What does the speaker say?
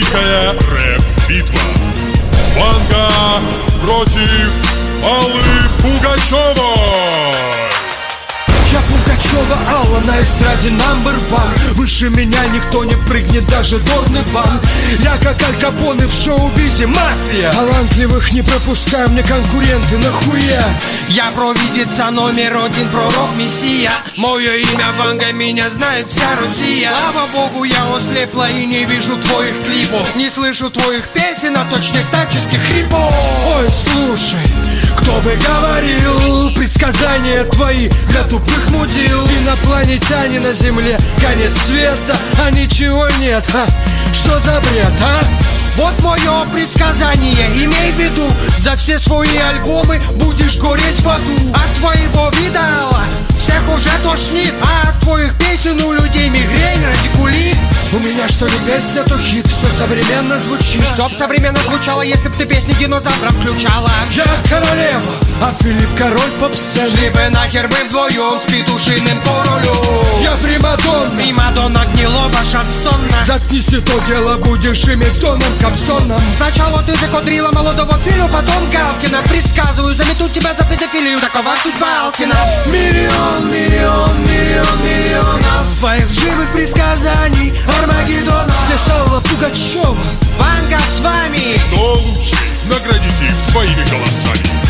Великая рэп-битва. Ванга против Аллы Пугачевой. Я Пугачева Алла на эстраде #1. Выше меня никто не прыгнет, даже Дорный Бан. Я как Аль Капоне в шоу-бизе, мафия. Талантливых не пропускаю, мне конкуренты нахуя. Я провидица #1, пророк мессия. Мое имя Ванга, меня знает вся Россия. Слава богу, я ослепла и не вижу твоих клипов. Не слышу твоих песен, а точно старческих хрипов. Ой, слушай, кто бы говорил, предсказания твои для тупых мудил. Инопланетяне на земле, конец света, а ничего нет. Что за бред, а? Вот мое предсказание, имей в виду, за все свои альбомы будешь гореть в аду. От твоего вида, Алла, всех уже тошнит. А от твоих песен у людей мигрень, радикулит. У меня что ли песня, то хит, все современно звучит. Все б современно звучало, если б ты песни динозаврам включала. Я королева, а Филипп король поп-сцены. Шли бы нахер мы вдвоем с петушиным королем. Я примадонна, примадонна гнилого шансона. заткнись, не то дело будешь иметь с Доном Кобзоном. Сначала ты закодрила молодого Филю, потом Галкина. Предсказываю, заметут тебя за педофилию, такова судьба Алкина. Миллион, миллион, миллион, миллионов твоих живых предсказаний Армагеддона. Здесь Алла Пугачева. Ванга с вами. Кто лучший? Наградите их своими голосами.